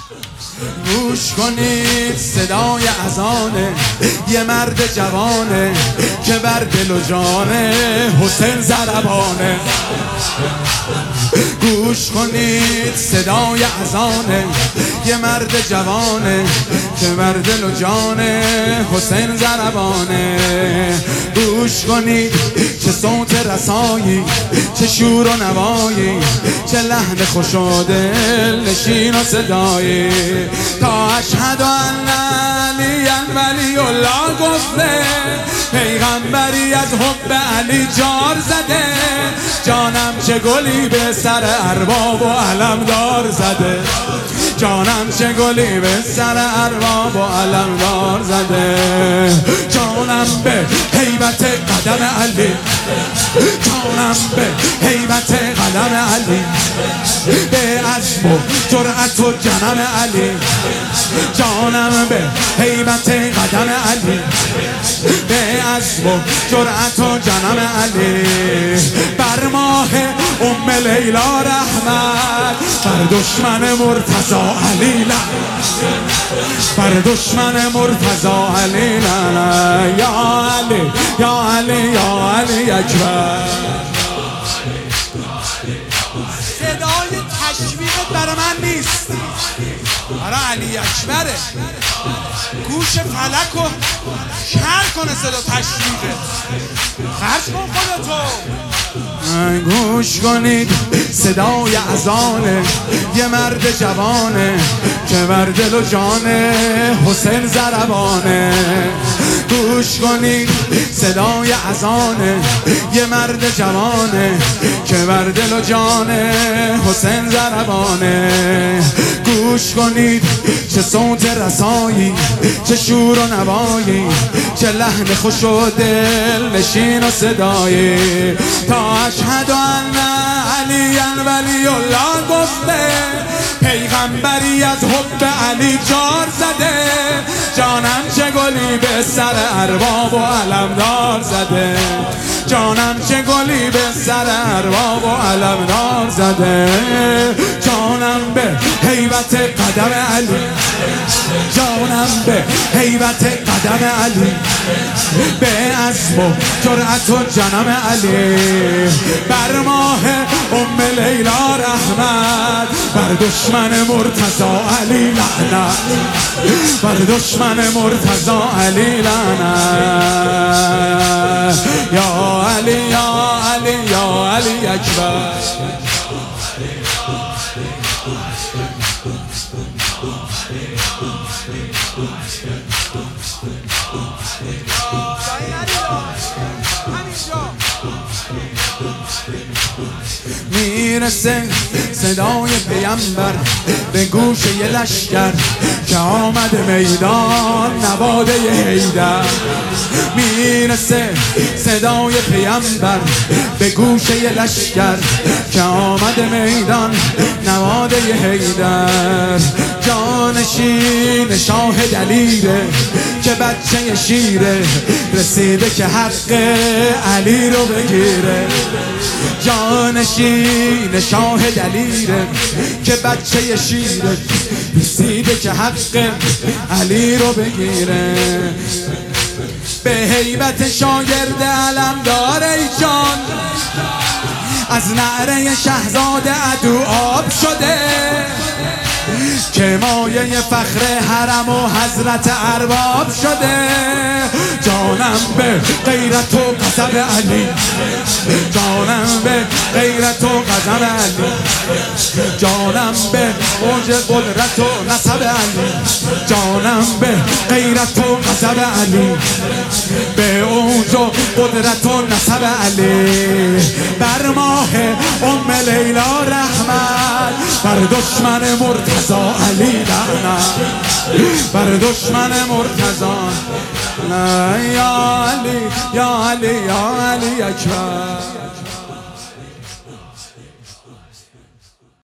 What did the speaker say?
گوش کنید صدای اذانه یه مرد جوانه که بر دل و جان حسین ضربانه. گوش کنید صدای اذانه یه مرد جوانه که بر دل و جان حسین ضربانه. گوش کنید چه صوت رسایی، چه شور و نوایی، چه لحن خوش و دل نشین و صدایی. تا اشهد ان علی ولی الله گفته، پیغمبری از حب علی جار زده. جانم چه گلی به سر ارباب و علمدار زده، جانم چه گلی به سر ارباب و علمدار زده. جانم به هیبت قدم علی، جانم به هیبت قدم علی، به عزم و جرأت و جنم علی. جانم به هیبت قدم علی، به عزم و جرأت و جنم علی. بر ماه ام لیلا رحمت، بر دشمن مرتضی علی لعنت، بر دشمن مرتضی علی لعنت. یا علی یا علی یا علی اکبر. صدای تشویقت برای من نیست، برای علی اکبره. گوش فلک رو کر کنه صدا تشویقت. خرج کن خودتو. گوش کنید صدای اذانه یه مرد جوانه که بر دل و جان حسین ضربانه. گوش کنید صدای اذانه یه مرد جوانه که بر دل و جان حسین ضربانه. گوش کنید چه صوت رسایی، چه شور و نوایی، چه لحن خوش و دل نشین و صدایی. تا اشهد ان علی ولی الله گفته، پیغمبری از حب علی جار زده. جانم چه گلی به سر ارباب و علمدار زده، جانم چه گلی به سر ارباب و علمدار زده. جانم به هیبت قدم علی، جانم به هیبت قدم علی، به عزم و جرأت و جنم علی. بر ماه ام لیلا رحمت، بر دشمن مرتضی علی لعنت، بر دشمن مرتضی علی لعنت. یا علی یا علی یا علی اکبر. میرسه صدای پیامبر به گوش یه لشکر که آمد میدان نواده حیدر. میرسه صدای پیامبر به گوش یه لشکر که آمد میدان نواده حیدر. جانشین شاه دلیره که بچه شیره، رسیده که حق علی رو بگیره. جانشین شاه دلیره که بچه شیره، رسیده که حق علی رو بگیره. به هیبت شاگرد علمدار ای جان، از نعره شهزاده عدو آب شده. که مایه فخر حرم و حضرت ارباب شده. جانم به غیرت و غضب علی، جانم به غیرت و غضب علی، جانم به اوج قدرت و نسب علی، جانم به غیرت و غضب علی، به اوج قدرت و نسب علی. بر ماه ام لیلا رحمت، بر دشمن مرتضی علی لعنت، بر دشمن مرتضی. یا علی یا علی یا علی اکبر.